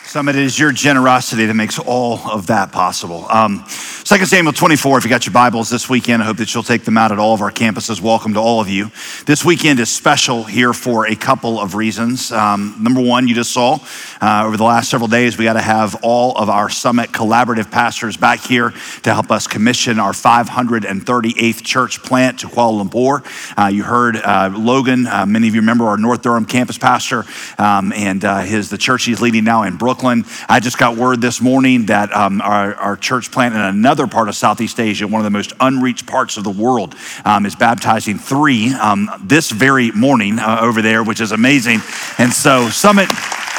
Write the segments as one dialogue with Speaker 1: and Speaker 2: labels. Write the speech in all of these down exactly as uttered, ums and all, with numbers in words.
Speaker 1: Summit, it is your generosity that makes all of that possible. Um, Second Samuel twenty-four, if you got your Bibles this weekend, I hope that you'll take them out at all of our campuses. Welcome to all of you. This weekend is special here for a couple of reasons. Um, number one, you just saw uh, over the last several days, we got to have all of our Summit collaborative pastors back here to help us commission our five hundred thirty-eighth church plant to Kuala Lumpur. Uh, you heard uh, Logan, uh, many of you remember our North Durham campus pastor, um, and uh, his the church he's leading now in Brooklyn. I just got word this morning that um, our, our church plant in another part of Southeast Asia, one of the most unreached parts of the world, um, is baptizing three um, this very morning uh, over there, which is amazing. And so Summit,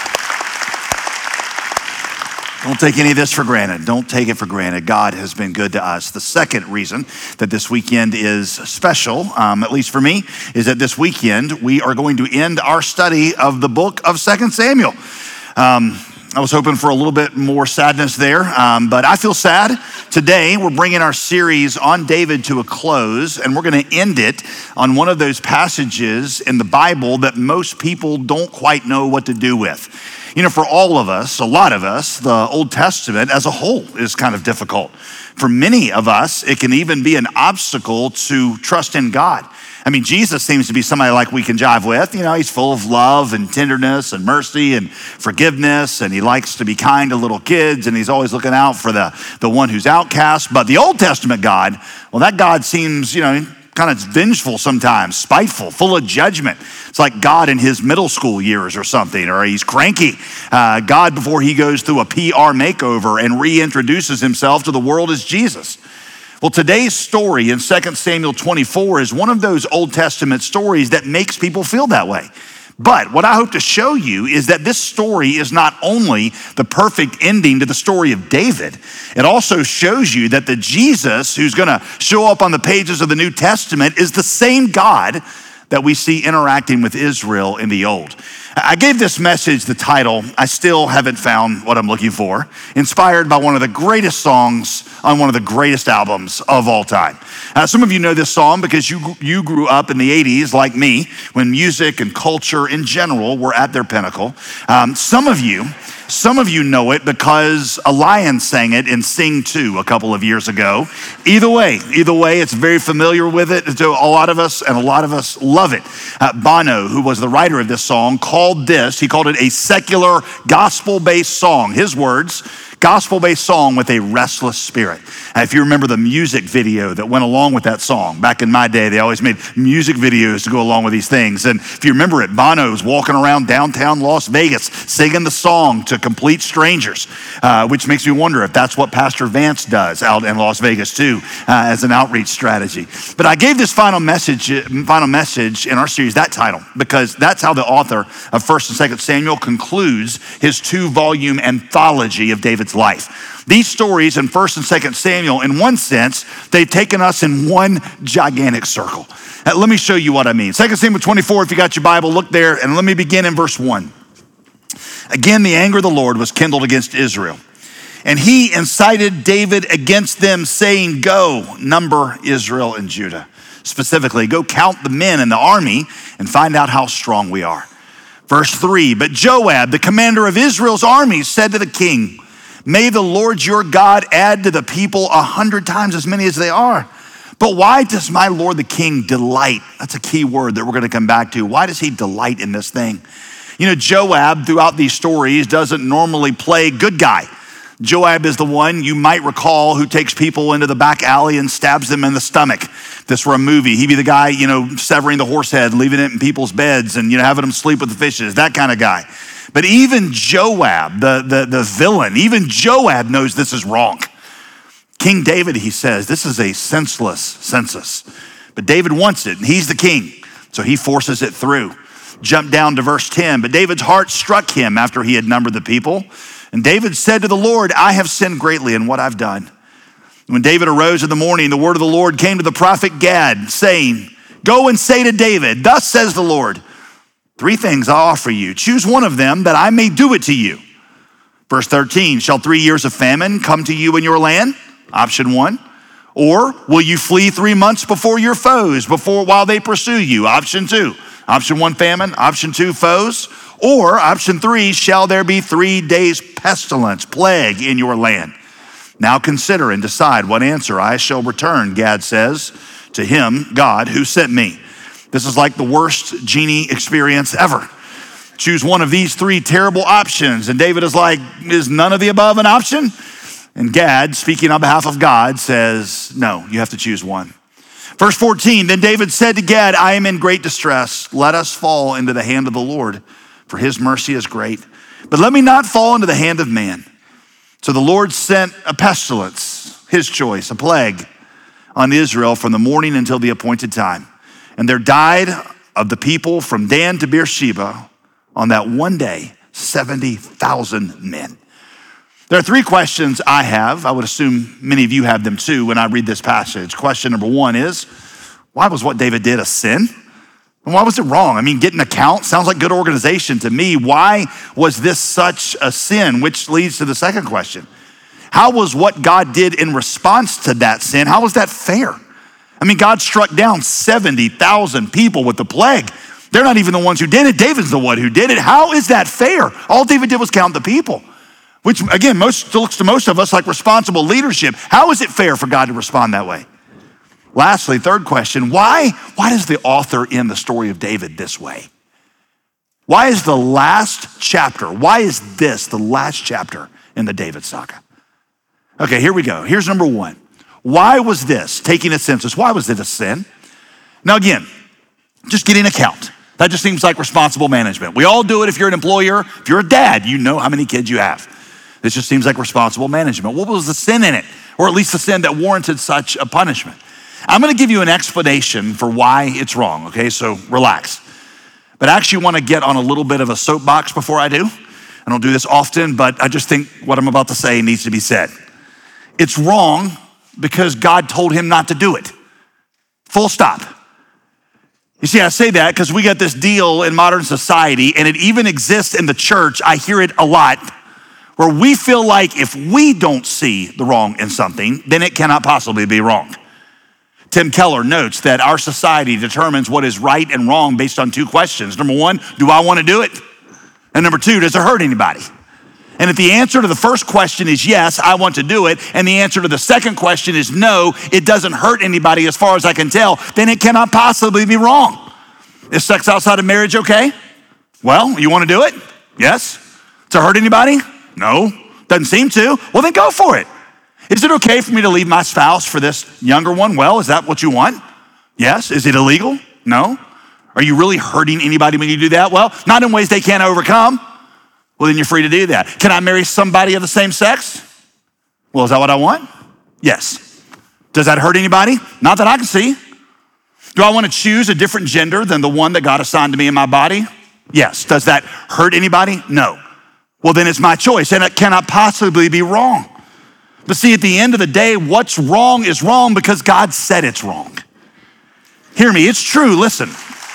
Speaker 1: don't take any of this for granted. Don't take it for granted. God has been good to us. The second reason that this weekend is special, um, at least for me, is that this weekend we are going to end our study of the book of Second Samuel. Um, I was hoping for a little bit more sadness there, um, but I feel sad. Today, we're bringing our series on David to a close, and we're going to end it on one of those passages in the Bible that most people don't quite know what to do with. You know, for all of us, a lot of us, the Old Testament as a whole is kind of difficult. For many of us, it can even be an obstacle to trust in God. I mean, Jesus seems to be somebody like we can jive with. You know, he's full of love and tenderness and mercy and forgiveness, and he likes to be kind to little kids, and he's always looking out for the, the one who's outcast. But the Old Testament God, well, that God seems, you know, kind of vengeful sometimes, spiteful, full of judgment. It's like God in his middle school years or something, or he's cranky. Uh, God before he goes through a P R makeover and reintroduces himself to the world as Jesus. Well, today's story in Second Samuel twenty-four is one of those Old Testament stories that makes people feel that way. But what I hope to show you is that this story is not only the perfect ending to the story of David, it also shows you that the Jesus who's gonna show up on the pages of the New Testament is the same God that we see interacting with Israel in the Old. I gave this message the title, I Still Haven't Found What I'm Looking For, inspired by one of the greatest songs on one of the greatest albums of all time. Uh, some of you know this song because you, you grew up in the eighties like me, when music and culture in general were at their pinnacle. Um, some of you, Some of you know it because a lion sang it in Sing two a couple of years ago. Either way, either way, it's very familiar with it to a lot of us, and a lot of us love it. Uh, Bono, who was the writer of this song, called this, he called it a secular gospel-based song. His words, gospel-based song with a restless spirit. And if you remember the music video that went along with that song, back in my day, they always made music videos to go along with these things. And if you remember it, Bono was walking around downtown Las Vegas singing the song to complete strangers, uh, which makes me wonder if that's what Pastor Vance does out in Las Vegas too, uh, as an outreach strategy. But I gave this final message, final message in our series, that title, because that's how the author of First and Second Samuel concludes his two-volume anthology of David's life. These stories in First and Second Samuel, in one sense, they've taken us in one gigantic circle. Uh, let me show you what I mean. Second Samuel twenty-four, if you got your Bible, look there, and let me begin in verse one. Again, the anger of the Lord was kindled against Israel, and he incited David against them, saying, go, number Israel and Judah. Specifically, go count the men in the army and find out how strong we are. Verse three, but Joab, the commander of Israel's army, said to the king, may the Lord your God add to the people a hundred times as many as they are. But why does my Lord the king delight? That's a key word that we're gonna come back to. Why does he delight in this thing? You know, Joab, throughout these stories, doesn't normally play good guy. Joab is the one you might recall who takes people into the back alley and stabs them in the stomach. If this were a movie, he'd be the guy, you know, severing the horse head, leaving it in people's beds and, you know, having them sleep with the fishes, that kind of guy. But even Joab, the, the, the villain, even Joab knows this is wrong. King David, he says, this is a senseless census. But David wants it, and he's the king, so he forces it through. Jump down to verse ten. But David's heart struck him after he had numbered the people. And David said to the Lord, I have sinned greatly in what I've done. When David arose in the morning, the word of the Lord came to the prophet Gad, saying, go and say to David, thus says the Lord, three things I offer you. Choose one of them that I may do it to you. Verse thirteen, shall three years of famine come to you in your land? Option one. Or will you flee three months before your foes, before while they pursue you? Option two. Option one, famine. Option two, foes. Or option three, shall there be three days pestilence, plague in your land? Now consider and decide what answer I shall return, Gad says to him, God, who sent me. This is like the worst genie experience ever. Choose one of these three terrible options. And David is like, is none of the above an option? And Gad, speaking on behalf of God, says, no, you have to choose one. Verse fourteen, then David said to Gad, I am in great distress. Let us fall into the hand of the Lord, for his mercy is great. But let me not fall into the hand of man. So the Lord sent a pestilence, his choice, a plague, on Israel from the morning until the appointed time. And there died of the people from Dan to Beersheba on that one day, seventy thousand men. There are three questions I have. I would assume many of you have them too when I read this passage. Question number one is, why was what David did a sin? And why was it wrong? I mean, getting a count sounds like good organization to me. Why was this such a sin? Which leads to the second question. How was what God did in response to that sin, how was that fair? I mean, God struck down seventy thousand people with the plague. They're not even the ones who did it. David's the one who did it. How is that fair? All David did was count the people, which again, most looks to most of us like responsible leadership. How is it fair for God to respond that way? Lastly, third question, why, why does the author end the story of David this way? Why is the last chapter, why is this the last chapter in the David saga? Okay, here we go. Here's number one. Why was this, taking a census, why was it a sin? Now again, just getting a count. That just seems like responsible management. We all do it if you're an employer. If you're a dad, you know how many kids you have. This just seems like responsible management. What was the sin in it? Or at least the sin that warranted such a punishment? I'm gonna give you an explanation for why it's wrong, okay? So relax. But I actually wanna get on a little bit of a soapbox before I do. I don't do this often, but I just think what I'm about to say needs to be said. It's wrong because God told him not to do it. Full stop. You see, I say that because we got this deal in modern society, and it even exists in the church. I hear it a lot, where we feel like if we don't see the wrong in something, then it cannot possibly be wrong. Tim Keller notes that our society determines what is right and wrong based on two questions. Number one, do I want to do it? And number two, does it hurt anybody? And if the answer to the first question is yes, I want to do it, and the answer to the second question is no, it doesn't hurt anybody as far as I can tell, then it cannot possibly be wrong. Is sex outside of marriage okay? Well, you want to do it? Yes. Does it hurt anybody? No. Doesn't seem to. Well, then go for it. Is it okay for me to leave my spouse for this younger one? Well, is that what you want? Yes. Is it illegal? No. Are you really hurting anybody when you do that? Well, not in ways they can't overcome. Well, then you're free to do that. Can I marry somebody of the same sex? Well, is that what I want? Yes. Does that hurt anybody? Not that I can see. Do I want to choose a different gender than the one that God assigned to me in my body? Yes. Does that hurt anybody? No. Well, then it's my choice, and it cannot possibly be wrong. But see, at the end of the day, what's wrong is wrong because God said it's wrong. Hear me, it's true, listen.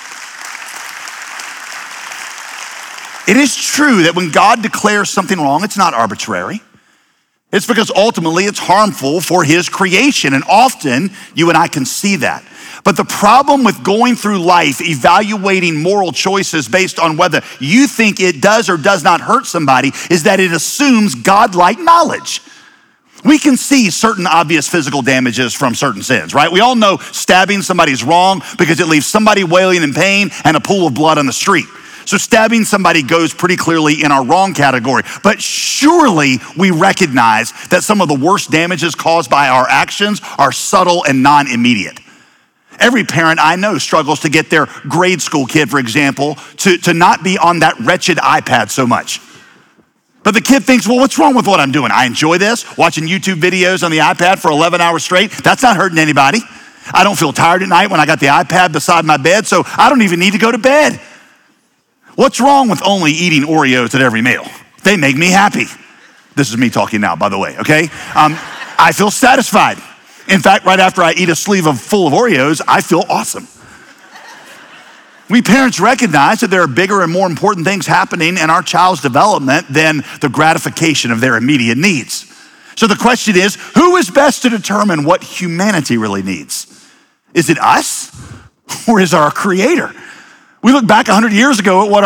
Speaker 1: It is true that when God declares something wrong, it's not arbitrary. It's because ultimately it's harmful for his creation, and often you and I can see that. But the problem with going through life evaluating moral choices based on whether you think it does or does not hurt somebody is that it assumes godlike knowledge. We can see certain obvious physical damages from certain sins, right? We all know stabbing somebody's wrong because it leaves somebody wailing in pain and a pool of blood on the street. So stabbing somebody goes pretty clearly in our wrong category. But surely we recognize that some of the worst damages caused by our actions are subtle and non-immediate. Every parent I know struggles to get their grade school kid, for example, to, to not be on that wretched iPad so much. But the kid thinks, well, what's wrong with what I'm doing? I enjoy this, watching YouTube videos on the iPad for eleven hours straight. That's not hurting anybody. I don't feel tired at night when I got the iPad beside my bed, so I don't even need to go to bed. What's wrong with only eating Oreos at every meal? They make me happy. This is me talking now, by the way, okay? Um, I feel satisfied. In fact, right after I eat a sleeve of full of Oreos, I feel awesome. We parents recognize that there are bigger and more important things happening in our child's development than the gratification of their immediate needs. So the question is, who is best to determine what humanity really needs? Is it us or is it our Creator? We look back one hundred years ago at what our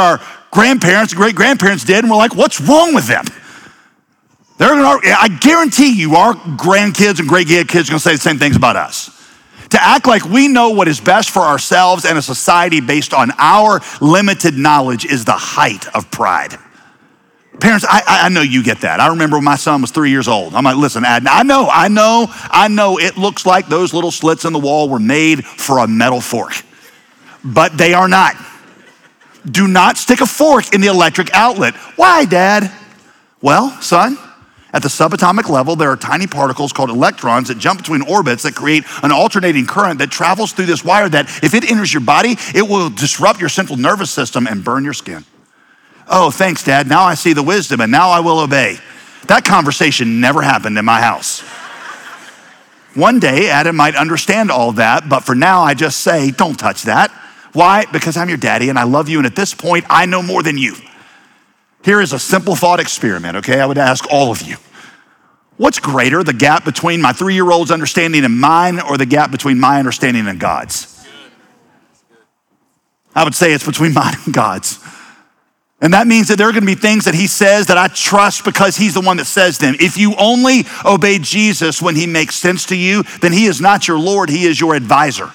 Speaker 1: grandparents, great-grandparents did, and we're like, what's wrong with them? They're gonna, I guarantee you our grandkids and great-grandkids are gonna say the same things about us. To act like we know what is best for ourselves and a society based on our limited knowledge is the height of pride. Parents, I, I know you get that. I remember when my son was three years old. I'm like, listen, Adnan, I know, I know, I know it looks like those little slits in the wall were made for a metal fork, but they are not. Do not stick a fork in the electric outlet. Why, Dad? Well, son, at the subatomic level, there are tiny particles called electrons that jump between orbits that create an alternating current that travels through this wire that if it enters your body, it will disrupt your central nervous system and burn your skin. Oh, thanks, Dad. Now I see the wisdom and now I will obey. That conversation never happened in my house. One day, Adam might understand all that, but for now, I just say, don't touch that. Why? Because I'm your daddy and I love you, and at this point, I know more than you. Here is a simple thought experiment, okay? I would ask all of you. What's greater, the gap between my three-year-old's understanding and mine, or the gap between my understanding and God's? I would say it's between mine and God's. And that means that there are gonna be things that he says that I trust because he's the one that says them. If you only obey Jesus when he makes sense to you, then he is not your Lord, he is your advisor.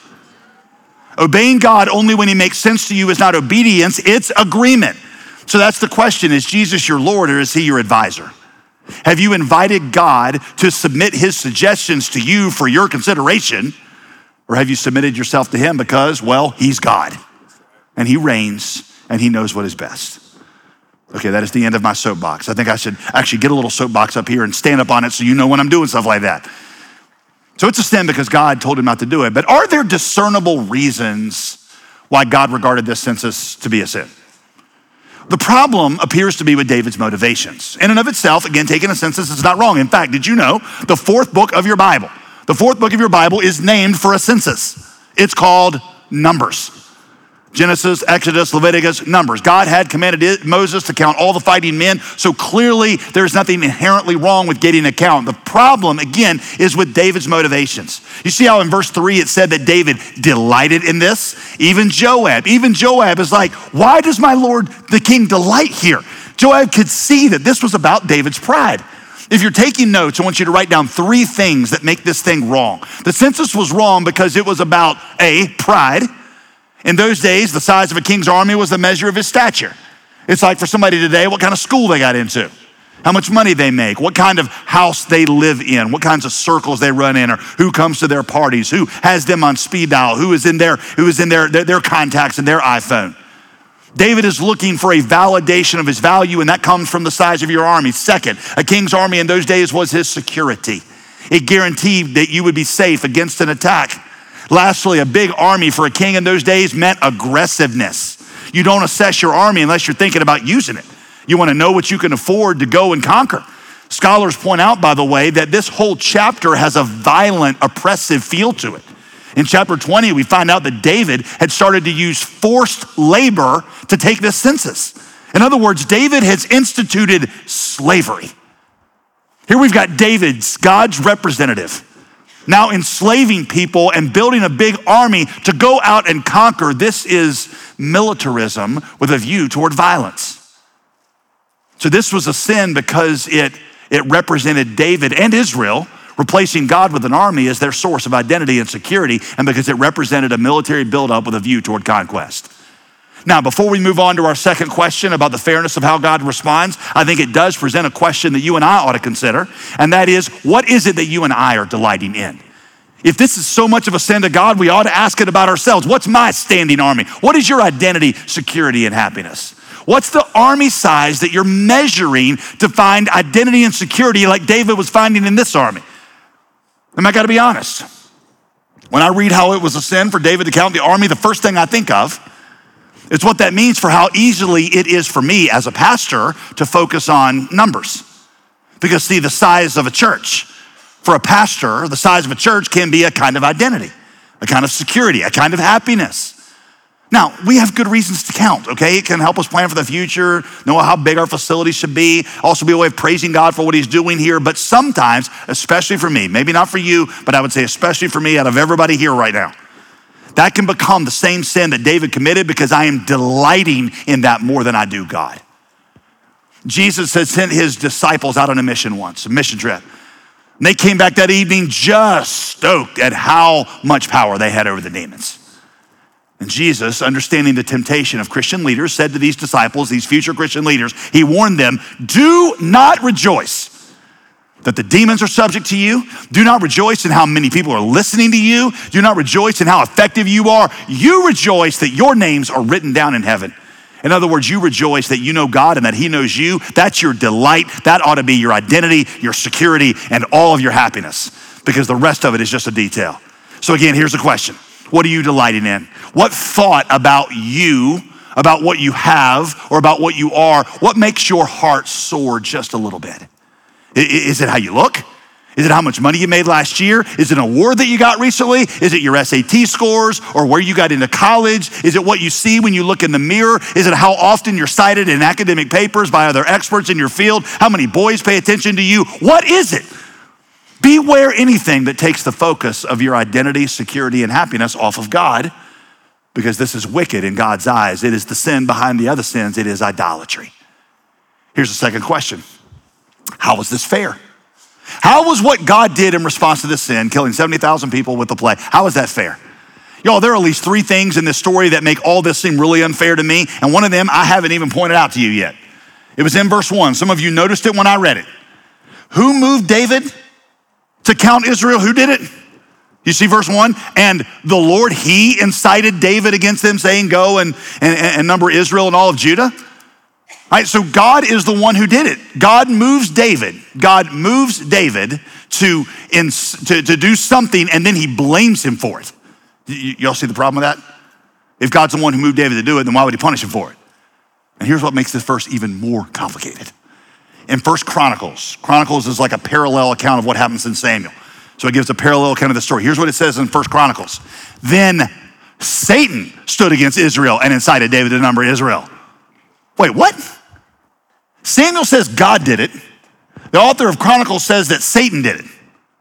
Speaker 1: Obeying God only when he makes sense to you is not obedience, it's agreement. So that's the question, is Jesus your Lord or is he your advisor? Have you invited God to submit his suggestions to you for your consideration, or have you submitted yourself to him because, well, he's God and he reigns and he knows what is best? Okay, that is the end of my soapbox. I think I should actually get a little soapbox up here and stand up on it so you know when I'm doing stuff like that. So it's a sin because God told him not to do it, but are there discernible reasons why God regarded this census to be a sin? The problem appears to be with David's motivations. In and of itself, again, taking a census is not wrong. In fact, did you know the fourth book of your Bible, the fourth book of your Bible is named for a census. It's called Numbers. Genesis, Exodus, Leviticus, Numbers. God had commanded Moses to count all the fighting men, so clearly there's nothing inherently wrong with getting a count. The problem, again, is with David's motivations. You see how in verse three it said that David delighted in this? Even Joab, even Joab is like, why does my Lord the king delight here? Joab could see that this was about David's pride. If you're taking notes, I want you to write down three things that make this thing wrong. The census was wrong because it was about A, pride. In those days, the size of a king's army was the measure of his stature. It's like for somebody today, what kind of school they got into, how much money they make, what kind of house they live in, what kinds of circles they run in, or who comes to their parties, who has them on speed dial, who is in their, who is in their, their, their contacts and their iPhone. David is looking for a validation of his value, and that comes from the size of your army. Second, a king's army in those days was his security. It guaranteed that you would be safe against an attack. Lastly, a big army for a king in those days meant aggressiveness. You don't assess your army unless you're thinking about using it. You want to know what you can afford to go and conquer. Scholars point out, by the way, that this whole chapter has a violent, oppressive feel to it. In chapter twenty, we find out that David had started to use forced labor to take this census. In other words, David has instituted slavery. Here we've got David's, God's representative, now enslaving people and building a big army to go out and conquer. This is militarism with a view toward violence. So this was a sin because it, it represented David and Israel replacing God with an army as their source of identity and security, and because it represented a military buildup with a view toward conquest. Now, before we move on to our second question about the fairness of how God responds, I think it does present a question that you and I ought to consider, and that is, what is it that you and I are delighting in? If this is so much of a sin to God, we ought to ask it about ourselves. What's my standing army? What is your identity, security, and happiness? What's the army size that you're measuring to find identity and security like David was finding in this army? And I gotta be honest, when I read how it was a sin for David to count the army, the first thing I think of is what that means for how easily it is for me as a pastor to focus on numbers. Because see, the size of a church, for a pastor, the size of a church can be a kind of identity, a kind of security, a kind of happiness. Now, we have good reasons to count, okay? It can help us plan for the future, know how big our facilities should be, also be a way of praising God for what he's doing here. But sometimes, especially for me, maybe not for you, but I would say especially for me out of everybody here right now, That can become the same sin that David committed because I am delighting in that more than I do God. Jesus had sent his disciples out on a mission once, a mission trip. And they came back that evening just stoked at how much power they had over the demons. And Jesus, understanding the temptation of Christian leaders, said to these disciples, these future Christian leaders, he warned them, do not rejoice that the demons are subject to you. Do not rejoice in how many people are listening to you. Do not rejoice in how effective you are. You rejoice that your names are written down in heaven. In other words, you rejoice that you know God and that he knows you. That's your delight. That ought to be your identity, your security, and all of your happiness, because the rest of it is just a detail. So again, here's the question. What are you delighting in? What thought about you, about what you have, or about what you are, what makes your heart soar just a little bit? Is it how you look? Is it how much money you made last year? Is it an award that you got recently? Is it your S A T scores or where you got into college? Is it what you see when you look in the mirror? Is it how often you're cited in academic papers by other experts in your field? How many boys pay attention to you? What is it? Beware anything that takes the focus of your identity, security, and happiness off of God, because this is wicked in God's eyes. It is the sin behind the other sins. It is idolatry. Here's the second question. How was this fair? How was what God did in response to this sin, killing seventy thousand people with the plague, how is that fair? Y'all, there are at least three things in this story that make all this seem really unfair to me, and one of them I haven't even pointed out to you yet. It was in verse one. Some of you noticed it when I read it. Who moved David to count Israel? Who did it? You see verse one? And the Lord, he incited David against them, saying, go and, and, and number Israel and all of Judah. All right, so God is the one who did it. God moves David. God moves David to, in, to, to do something, and then he blames him for it. Y- y'all see the problem with that? If God's the one who moved David to do it, then why would he punish him for it? And here's what makes this verse even more complicated. In First Chronicles, Chronicles is like a parallel account of what happens in Samuel. So it gives a parallel account of the story. Here's what it says in First Chronicles. Then Satan stood against Israel and incited David to number Israel. Wait, what? Samuel says God did it. The author of Chronicles says that Satan did it.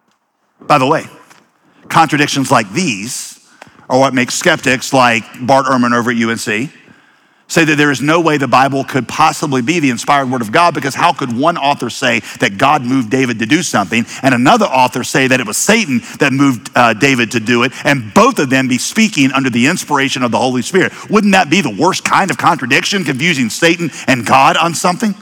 Speaker 1: By the way, contradictions like these are what makes skeptics like Bart Ehrman over at U N C say that there is no way the Bible could possibly be the inspired word of God, because how could one author say that God moved David to do something and another author say that it was Satan that moved uh, David to do it, and both of them be speaking under the inspiration of the Holy Spirit? Wouldn't that be the worst kind of contradiction, confusing Satan and God on something?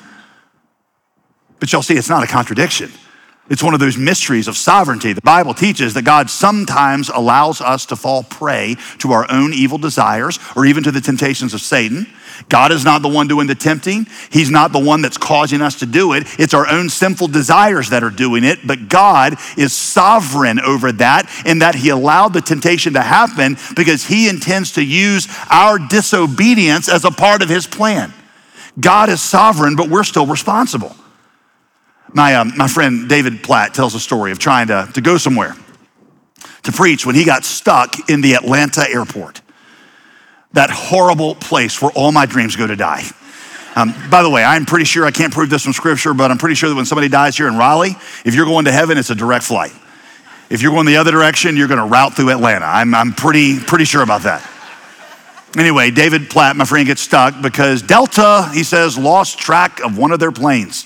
Speaker 1: But y'all see, it's not a contradiction. It's one of those mysteries of sovereignty. The Bible teaches that God sometimes allows us to fall prey to our own evil desires or even to the temptations of Satan. God is not the one doing the tempting. He's not the one that's causing us to do it. It's our own sinful desires that are doing it, but God is sovereign over that, in that he allowed the temptation to happen because he intends to use our disobedience as a part of his plan. God is sovereign, but we're still responsible. My, um, my friend David Platt tells a story of trying to, to go somewhere to preach when he got stuck in the Atlanta airport. That horrible place where all my dreams go to die. Um, by the way, I'm pretty sure, I can't prove this from scripture, but I'm pretty sure that when somebody dies here in Raleigh, if you're going to heaven, it's a direct flight. If you're going the other direction, you're gonna route through Atlanta. I'm, I'm pretty, pretty sure about that. Anyway, David Platt, my friend, gets stuck because Delta, he says, lost track of one of their planes.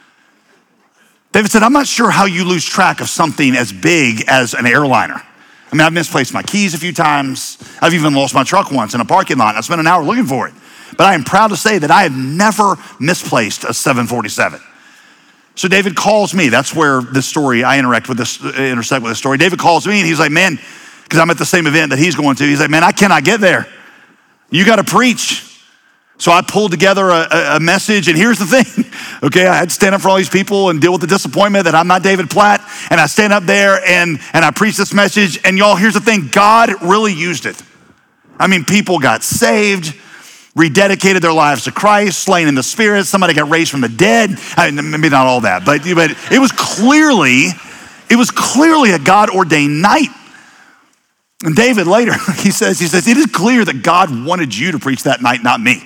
Speaker 1: David said, I'm not sure how you lose track of something as big as an airliner. I mean, I've misplaced my keys a few times. I've even lost my truck once in a parking lot. I spent an hour looking for it. But I am proud to say that I have never misplaced a seven forty-seven. So David calls me. That's where this story, I interact with this, intersect with this story. David calls me and he's like, man, because I'm at the same event that he's going to. He's like, man, I cannot get there. You got to preach. So I pulled together a, a message, and here's the thing, okay? I had to stand up for all these people and deal with the disappointment that I'm not David Platt, and I stand up there and, and I preach this message, and y'all, here's the thing, God really used it. I mean, people got saved, rededicated their lives to Christ, slain in the Spirit, somebody got raised from the dead. I mean, maybe not all that, but, but it was clearly, it was clearly a God-ordained night. And David later, he says, he says, it is clear that God wanted you to preach that night, not me.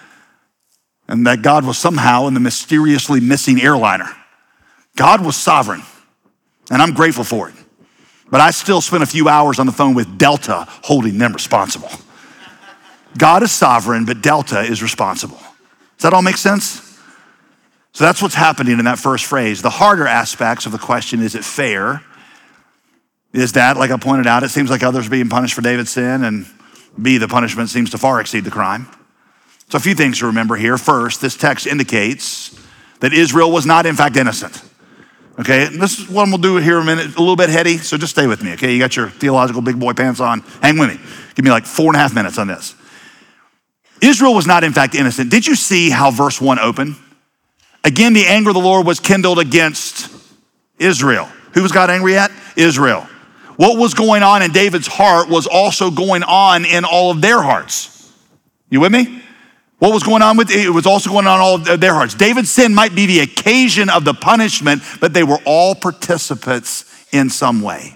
Speaker 1: And that God was somehow in the mysteriously missing airliner. God was sovereign, and I'm grateful for it. But I still spent a few hours on the phone with Delta holding them responsible. God is sovereign, but Delta is responsible. Does that all make sense? So that's what's happening in that first phrase. The harder aspects of the question, is it fair? Is that, like I pointed out, it seems like others are being punished for David's sin, and B, the punishment seems to far exceed the crime. So a few things to remember here. First, this text indicates that Israel was not in fact innocent. Okay, this is what I'm gonna do here in a minute, a little bit heady, so just stay with me, okay? You got your theological big boy pants on, hang with me. Give me like four and a half minutes on this. Israel was not in fact innocent. Did you see how verse one opened? Again, the anger of the Lord was kindled against Israel. Who was God angry at? Israel. What was going on in David's heart was also going on in all of their hearts. You with me? What was going on with it was also going on in all of their hearts. David's sin might be the occasion of the punishment, but they were all participants in some way.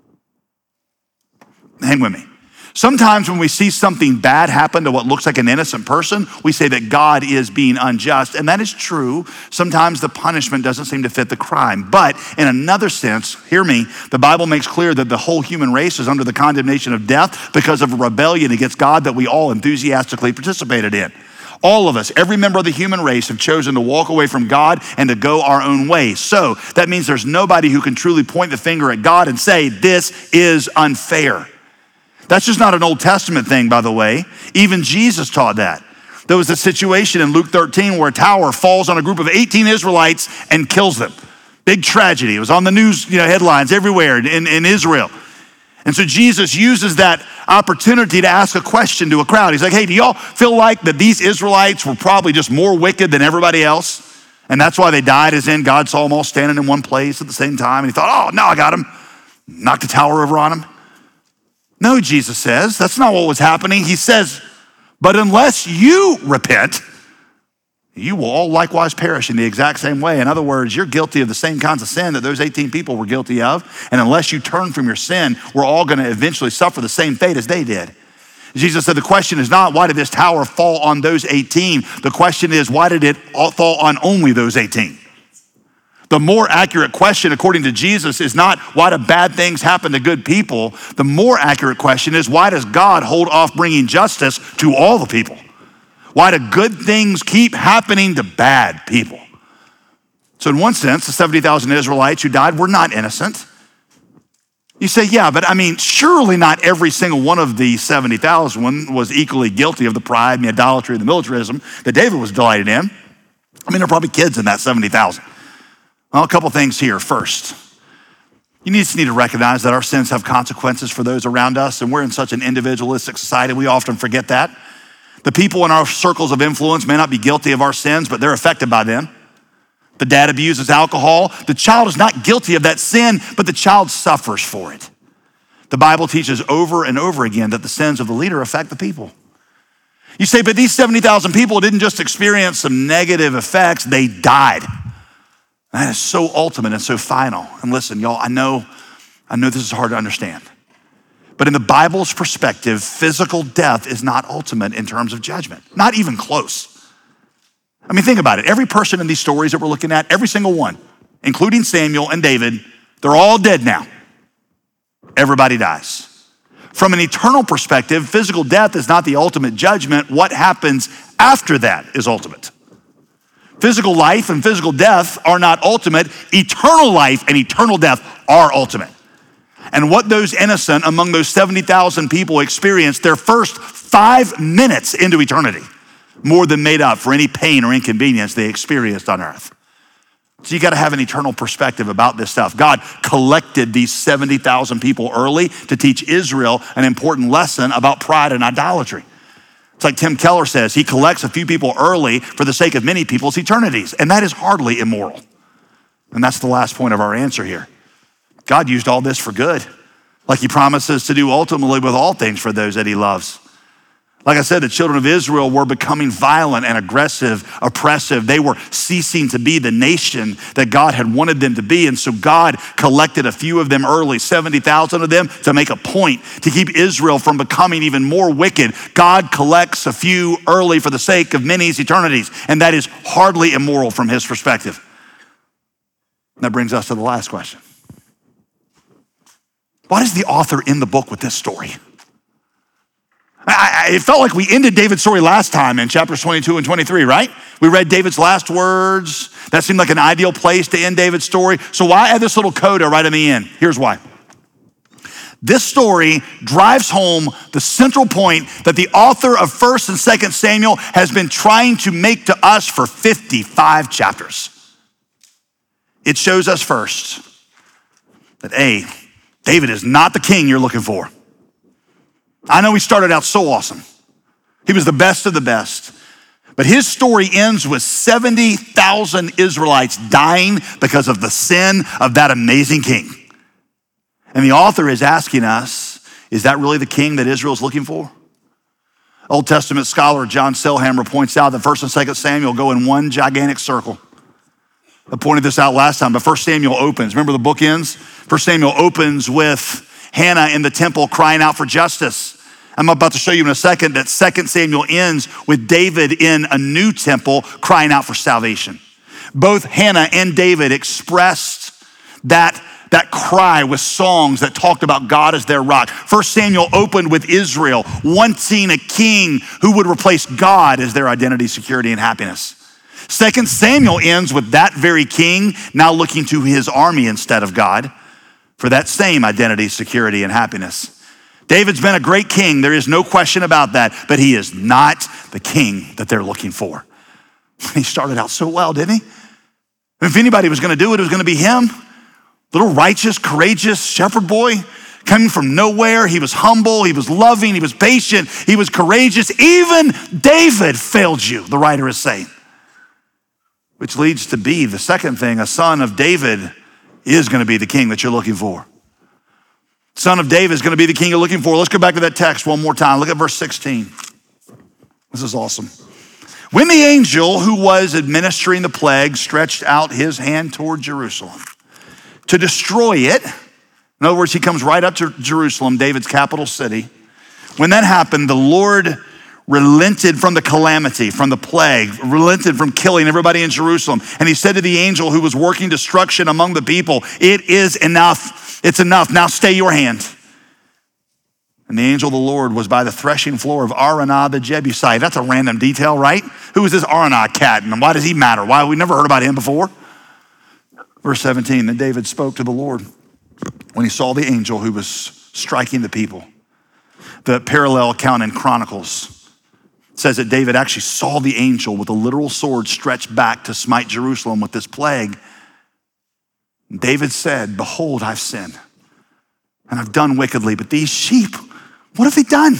Speaker 1: Hang with me. Sometimes when we see something bad happen to what looks like an innocent person, we say that God is being unjust, and that is true. Sometimes the punishment doesn't seem to fit the crime. But in another sense, hear me, the Bible makes clear that the whole human race is under the condemnation of death because of a rebellion against God that we all enthusiastically participated in. All of us, every member of the human race, have chosen to walk away from God and to go our own way. So that means there's nobody who can truly point the finger at God and say, this is unfair. That's just not an Old Testament thing, by the way. Even Jesus taught that. There was a situation in Luke thirteen where a tower falls on a group of eighteen Israelites and kills them. Big tragedy. It was on the news, you know, headlines everywhere in, in Israel. And so Jesus uses that opportunity to ask a question to a crowd. He's like, hey, do y'all feel like that these Israelites were probably just more wicked than everybody else? And that's why they died, as in God saw them all standing in one place at the same time. And he thought, oh, now I got him. Knocked the tower over on him. No, Jesus says, that's not what was happening. He says, but unless you repent, you will all likewise perish in the exact same way. In other words, you're guilty of the same kinds of sin that those eighteen people were guilty of. And unless you turn from your sin, we're all gonna eventually suffer the same fate as they did. Jesus said, the question is not, why did this tower fall on those eighteen? The question is, why did it fall on only those eighteen? The more accurate question, according to Jesus, is not why do bad things happen to good people? The more accurate question is, why does God hold off bringing justice to all the people? Why do good things keep happening to bad people? So in one sense, the seventy thousand Israelites who died were not innocent. You say, yeah, but I mean, surely not every single one of the seventy thousand was equally guilty of the pride and the idolatry and the militarism that David was delighted in. I mean, there are probably kids in that seventy thousand. Well, a couple things here. First, you need to, need to recognize that our sins have consequences for those around us, and we're in such an individualistic society, we often forget that. The people in our circles of influence may not be guilty of our sins, but they're affected by them. The dad abuses alcohol. The child is not guilty of that sin, but the child suffers for it. The Bible teaches over and over again that the sins of the leader affect the people. You say, but these seventy thousand people didn't just experience some negative effects, they died. That is so ultimate and so final. And listen, y'all, I know, I know this is hard to understand. But in the Bible's perspective, physical death is not ultimate in terms of judgment, not even close. I mean, think about it. Every person in these stories that we're looking at, every single one, including Samuel and David, they're all dead now. Everybody dies. From an eternal perspective, physical death is not the ultimate judgment. What happens after that is ultimate. Physical life and physical death are not ultimate. Eternal life and eternal death are ultimate. And what those innocent among those seventy thousand people experienced their first five minutes into eternity, more than made up for any pain or inconvenience they experienced on earth. So you gotta have an eternal perspective about this stuff. God collected these seventy thousand people early to teach Israel an important lesson about pride and idolatry. It's like Tim Keller says, he collects a few people early for the sake of many people's eternities, and that is hardly immoral. And that's the last point of our answer here. God used all this for good, like he promises to do ultimately with all things for those that he loves. Like I said, the children of Israel were becoming violent and aggressive, oppressive. They were ceasing to be the nation that God had wanted them to be. And so God collected a few of them early, seventy thousand of them, to make a point, to keep Israel from becoming even more wicked. God collects a few early for the sake of many's eternities. And that is hardly immoral from his perspective. That brings us to the last question. why does the author end the book with this story? I, I, it felt like we ended David's story last time in chapters twenty-two and twenty-three, right? We read David's last words. That seemed like an ideal place to end David's story. So why add this little coda right in the end? Here's why. This story drives home the central point that the author of First and Second Samuel has been trying to make to us for fifty-five chapters. It shows us first that A, David is not the king you're looking for. I know he started out so awesome. He was the best of the best. But his story ends with seventy thousand Israelites dying because of the sin of that amazing king. And the author is asking us, is that really the king that Israel's looking for? Old Testament scholar John Selhammer points out that First and Second Samuel go in one gigantic circle. I pointed this out last time, but First Samuel opens. Remember the book ends? First Samuel opens with Hannah in the temple crying out for justice. I'm about to show you in a second that Second Samuel ends with David in a new temple crying out for salvation. Both Hannah and David expressed that, that cry with songs that talked about God as their rock. First Samuel opened with Israel wanting a king who would replace God as their identity, security, and happiness. Second Samuel ends with that very king now looking to his army instead of God for that same identity, security, and happiness. David's been a great king. There is no question about that, but he is not the king that they're looking for. He started out so well, didn't he? If anybody was gonna do it, it was gonna be him. Little righteous, courageous shepherd boy coming from nowhere. He was humble, he was loving, he was patient, he was courageous. Even David failed you, the writer is saying. Which leads to B, the second thing, a son of David is gonna be the king that you're looking for. Son of David is gonna be the king you're looking for. Let's go back to that text one more time. Look at verse sixteen. This is awesome. When the angel who was administering the plague stretched out his hand toward Jerusalem to destroy it, in other words, he comes right up to Jerusalem, David's capital city. When that happened, the Lord relented from the calamity, from the plague, relented from killing everybody in Jerusalem. And he said to the angel who was working destruction among the people, it is enough, it's enough, now stay your hand. And the angel of the Lord was by the threshing floor of Araunah the Jebusite. That's a random detail, right? Who is this Araunah cat and why does he matter? Why, we never heard about him before. Verse seventeen, then David spoke to the Lord when he saw the angel who was striking the people. The parallel account in Chronicles says that David actually saw the angel with a literal sword stretched back to smite Jerusalem with this plague. And David said, behold, I've sinned and I've done wickedly, but these sheep, what have they done?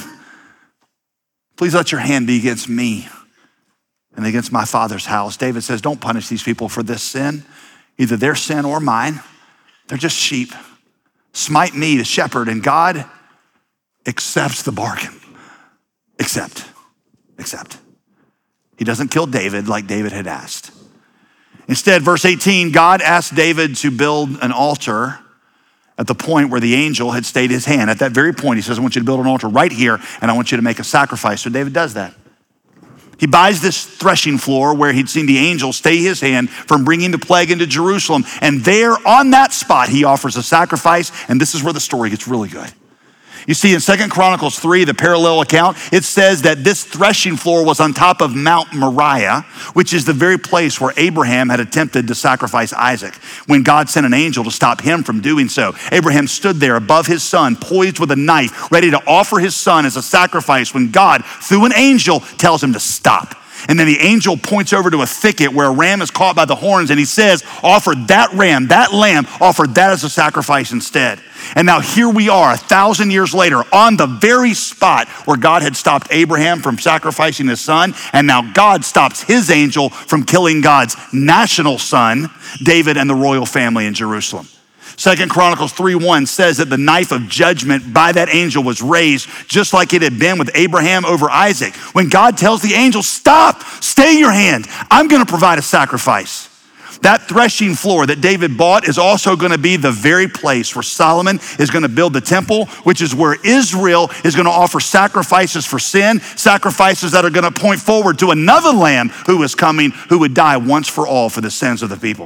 Speaker 1: Please let your hand be against me and against my father's house. David says, don't punish these people for this sin, either their sin or mine. They're just sheep. Smite me, the shepherd, and God accepts the bargain. Accept. Accept. He doesn't kill David like David had asked. Instead, verse eighteen, God asked David to build an altar at the point where the angel had stayed his hand. At that very point, he says, I want you to build an altar right here and I want you to make a sacrifice. So David does that. He buys this threshing floor where he'd seen the angel stay his hand from bringing the plague into Jerusalem. And there on that spot, he offers a sacrifice. And this is where the story gets really good. You see, in Second Chronicles three, the parallel account, it says that this threshing floor was on top of Mount Moriah, which is the very place where Abraham had attempted to sacrifice Isaac when God sent an angel to stop him from doing so. Abraham stood there above his son, poised with a knife, ready to offer his son as a sacrifice when God, through an angel, tells him to stop. And then the angel points over to a thicket where a ram is caught by the horns and he says, offer that ram, that lamb, offer that as a sacrifice instead. And now here we are a thousand years later on the very spot where God had stopped Abraham from sacrificing his son. And now God stops his angel from killing God's national son, David and the royal family in Jerusalem. Second Chronicles three one says that the knife of judgment by that angel was raised just like it had been with Abraham over Isaac. When God tells the angel, stop, stay your hand, I'm gonna provide a sacrifice. That threshing floor that David bought is also gonna be the very place where Solomon is gonna build the temple, which is where Israel is gonna offer sacrifices for sin, sacrifices that are gonna point forward to another lamb who is coming, who would die once for all for the sins of the people.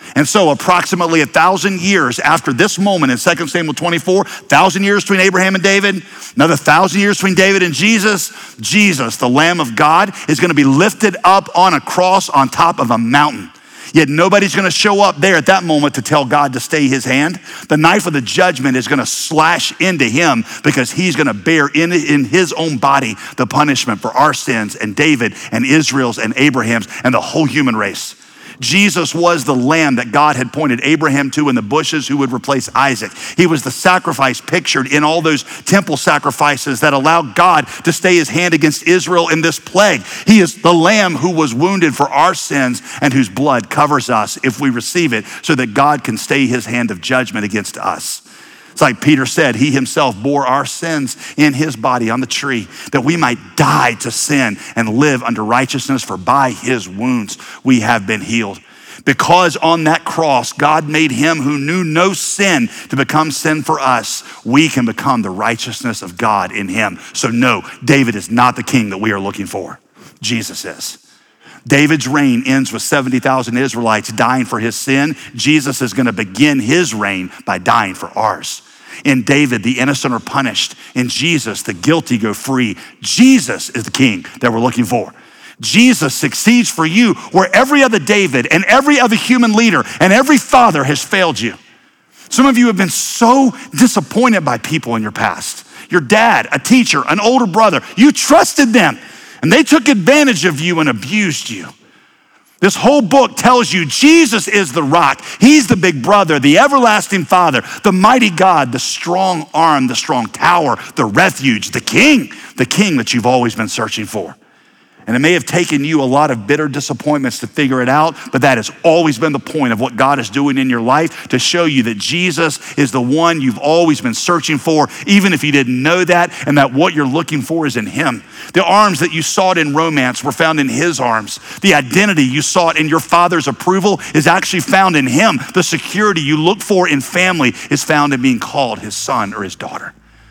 Speaker 1: And so approximately a thousand years after this moment in Second Samuel twenty-four, thousand years between Abraham and David, another thousand years between David and Jesus, Jesus, the Lamb of God, is gonna be lifted up on a cross on top of a mountain. Yet nobody's gonna show up there at that moment to tell God to stay his hand. The knife of the judgment is gonna slash into him because he's gonna bear in, in his own body the punishment for our sins and David and Israel's and Abraham's and the whole human race. Jesus was the lamb that God had pointed Abraham to in the bushes who would replace Isaac. He was the sacrifice pictured in all those temple sacrifices that allowed God to stay his hand against Israel in this plague. He is the lamb who was wounded for our sins and whose blood covers us if we receive it so that God can stay his hand of judgment against us. It's like Peter said, he himself bore our sins in his body on the tree that we might die to sin and live under righteousness, for by his wounds we have been healed. Because on that cross, God made him who knew no sin to become sin for us, we can become the righteousness of God in him. So no, David is not the king that we are looking for. Jesus is. David's reign ends with seventy thousand Israelites dying for his sin. Jesus is gonna begin his reign by dying for ours. In David, the innocent are punished. In Jesus, the guilty go free. Jesus is the king that we're looking for. Jesus succeeds for you where every other David and every other human leader and every father has failed you. Some of you have been so disappointed by people in your past. Your dad, a teacher, an older brother, you trusted them and they took advantage of you and abused you. This whole book tells you Jesus is the rock. He's the big brother, the everlasting father, the mighty God, the strong arm, the strong tower, the refuge, the king, the king that you've always been searching for. And it may have taken you a lot of bitter disappointments to figure it out, but that has always been the point of what God is doing in your life, to show you that Jesus is the one you've always been searching for, even if you didn't know that, and that what you're looking for is in him. The arms that you sought in romance were found in his arms. The identity you sought in your father's approval is actually found in him. The security you look for in family is found in being called his son or his daughter.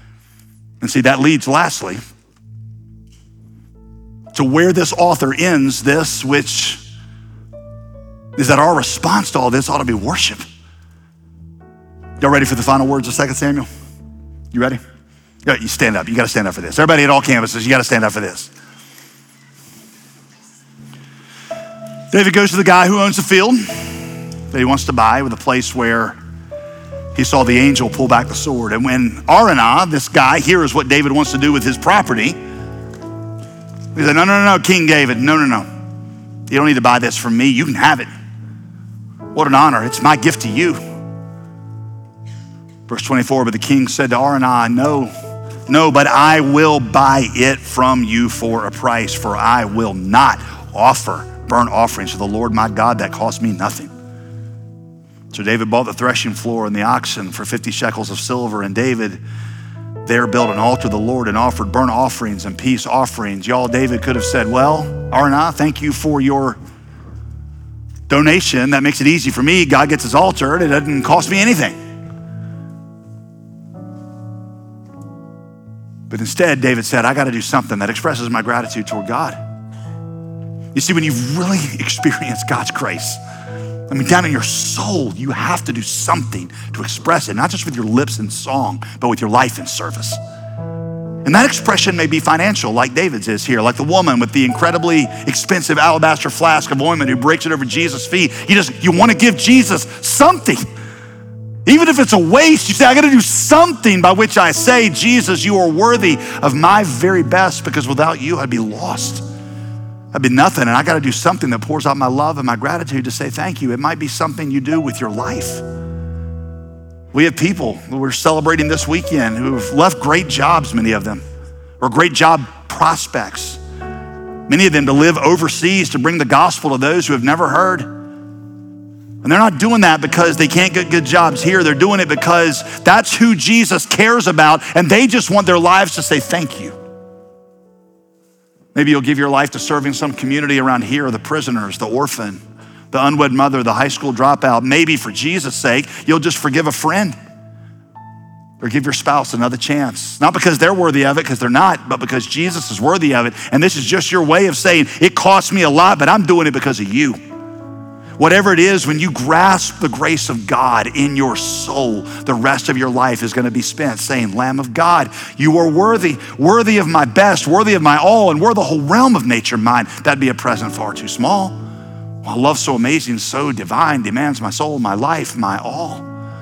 Speaker 1: And see, that leads lastly to where this author ends this, which is that our response to all this ought to be worship. Y'all ready for the final words of Second Samuel? You ready? Yeah, you stand up. You got to stand up for this. Everybody at all campuses, you got to stand up for this. David goes to the guy who owns the field that he wants to buy, with a place where he saw the angel pull back the sword. And when Araunah, this guy, hears what David wants to do with his property, he said, no, no, no, no, King David, no, no, no. You don't need to buy this from me. You can have it. What an honor. It's my gift to you. Verse twenty-four, but the king said to Araunah, no, no, but I will buy it from you for a price, for I will not offer burnt offerings to the Lord my God that cost me nothing. So David bought the threshing floor and the oxen for fifty shekels of silver, and David there built an altar to the Lord and offered burnt offerings and peace offerings. Y'all, David could have said, well, Araunah, thank you for your donation. That makes it easy for me. God gets his altar. It doesn't cost me anything. But instead, David said, I got to do something that expresses my gratitude toward God. You see, when you've really experienced God's grace, I mean, down in your soul, you have to do something to express it, not just with your lips and song, but with your life and service. And that expression may be financial, like David's is here, like the woman with the incredibly expensive alabaster flask of ointment who breaks it over Jesus' feet. You just, you want to give Jesus something. Even if it's a waste, you say, I got to do something by which I say, Jesus, you are worthy of my very best, because without you, I'd be lost. I'd be nothing, and I got to do something that pours out my love and my gratitude to say thank you. It might be something you do with your life. We have people who we're celebrating this weekend who have left great jobs, many of them, or great job prospects. Many of them to live overseas to bring the gospel to those who have never heard. And they're not doing that because they can't get good jobs here. They're doing it because that's who Jesus cares about, and they just want their lives to say thank you. Maybe you'll give your life to serving some community around here, the prisoners, the orphan, the unwed mother, the high school dropout. Maybe for Jesus' sake, you'll just forgive a friend or give your spouse another chance. Not because they're worthy of it, because they're not, but because Jesus is worthy of it. And this is just your way of saying, it costs me a lot, but I'm doing it because of you. Whatever it is, when you grasp the grace of God in your soul, the rest of your life is going to be spent saying, Lamb of God, you are worthy, worthy of my best, worthy of my all, and were the whole realm of nature mine. That'd be a present far too small. Well, love so amazing, so divine, demands my soul, my life, my all.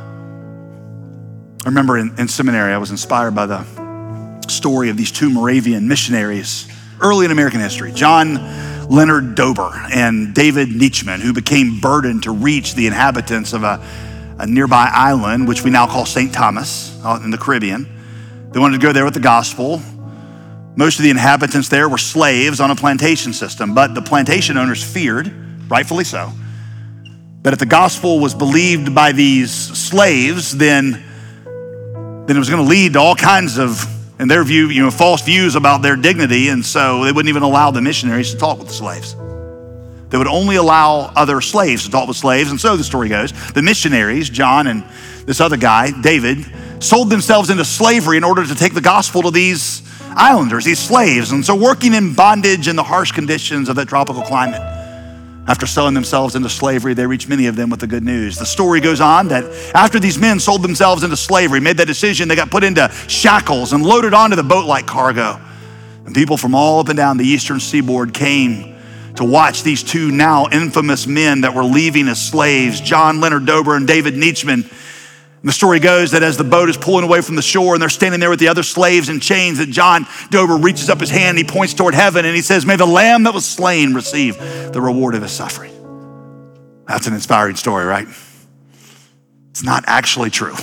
Speaker 1: I remember in, in seminary, I was inspired by the story of these two Moravian missionaries early in American history, John Leonard Dober and David Nietzschman, who became burdened to reach the inhabitants of a, a nearby island, which we now call Saint Thomas in the Caribbean. They wanted to go there with the gospel. Most of the inhabitants there were slaves on a plantation system, but the plantation owners feared, rightfully so, that if the gospel was believed by these slaves, then, then it was going to lead to all kinds of, in their view, you know, false views about their dignity, and so they wouldn't even allow the missionaries to talk with the slaves. They would only allow other slaves to talk with slaves, and so the story goes, the missionaries, John and this other guy, David, sold themselves into slavery in order to take the gospel to these islanders, these slaves, and so working in bondage in the harsh conditions of that tropical climate. After selling themselves into slavery, they reached many of them with the good news. The story goes on that after these men sold themselves into slavery, made that decision, they got put into shackles and loaded onto the boat like cargo. And people from all up and down the eastern seaboard came to watch these two now infamous men that were leaving as slaves, John Leonard Dober and David Nietzschman. And the story goes that as the boat is pulling away from the shore and they're standing there with the other slaves in chains, that John Dober reaches up his hand, he points toward heaven and he says, may the lamb that was slain receive the reward of his suffering. That's an inspiring story, right? It's not actually true.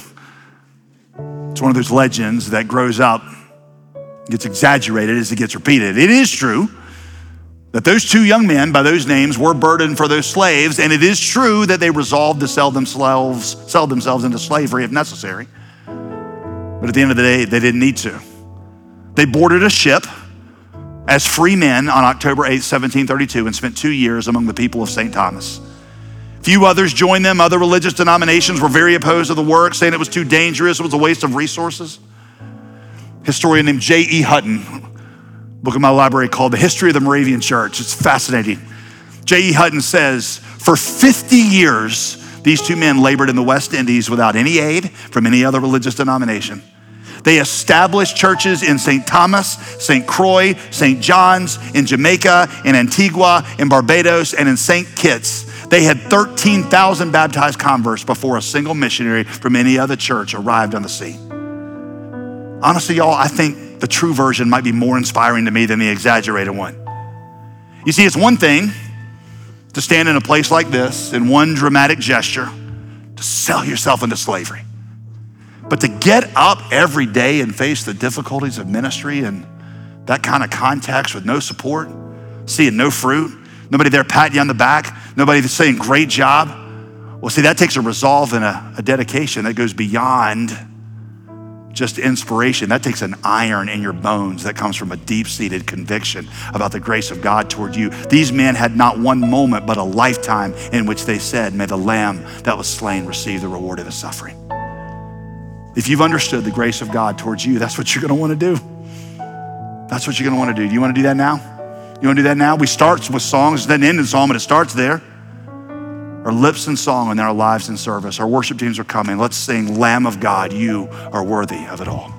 Speaker 1: It's one of those legends that grows up, gets exaggerated as it gets repeated. It is true that those two young men by those names were burdened for those slaves, and it is true that they resolved to sell themselves, sell themselves into slavery if necessary. But at the end of the day, they didn't need to. They boarded a ship as free men on October eighth, seventeen thirty-two, and spent two years among the people of Saint Thomas. Few others joined them. Other religious denominations were very opposed to the work, saying it was too dangerous, it was a waste of resources. Historian named J E Hutton, book in my library called The History of the Moravian Church. It's fascinating. J E Hutton says, for fifty years, these two men labored in the West Indies without any aid from any other religious denomination. They established churches in Saint Thomas, Saint Croix, Saint John's, in Jamaica, in Antigua, in Barbados, and in Saint Kitts. They had thirteen thousand baptized converts before a single missionary from any other church arrived on the scene. Honestly, y'all, I think the true version might be more inspiring to me than the exaggerated one. You see, it's one thing to stand in a place like this in one dramatic gesture to sell yourself into slavery. But to get up every day and face the difficulties of ministry and that kind of context with no support, seeing no fruit, nobody there patting you on the back, nobody saying great job. Well, see, that takes a resolve and a, a dedication that goes beyond just inspiration. That takes an iron in your bones that comes from a deep-seated conviction about the grace of God toward you. These men had not one moment, but a lifetime in which they said, may the lamb that was slain receive the reward of his suffering. If you've understood the grace of God towards you, that's what you're gonna wanna do. That's what you're gonna wanna do. Do you wanna do that now? You wanna do that now? We start with songs, it doesn't end in song, but it starts there. Our lips in song and our lives in service. Our worship teams are coming. Let's sing, Lamb of God, you are worthy of it all.